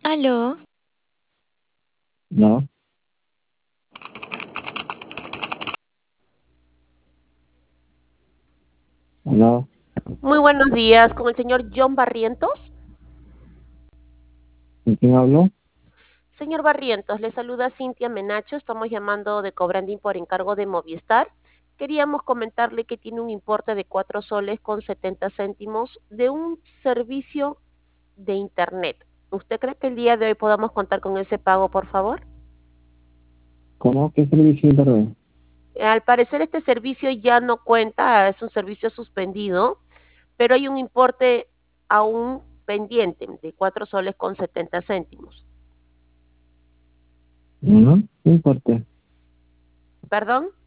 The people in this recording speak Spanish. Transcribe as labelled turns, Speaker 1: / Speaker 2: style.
Speaker 1: Aló,
Speaker 2: No, no,
Speaker 3: Muy buenos días, con el señor John Barrientos.
Speaker 2: ¿con quién habló?
Speaker 3: Señor Barrientos, le saluda Cintia Menacho, estamos llamando de Cobrandín por encargo de Movistar. Queríamos comentarle que tiene un importe de 4 soles con 70 céntimos de un servicio de internet. ¿Usted cree que el día de hoy podamos contar con ese pago, por favor?
Speaker 2: ¿Cómo? ¿Qué servicio de internet?
Speaker 3: Al parecer este servicio ya no cuenta, es un servicio suspendido, pero hay un importe aún pendiente de 4 soles con 70 céntimos.
Speaker 2: No, no importa.
Speaker 3: ¿Perdón?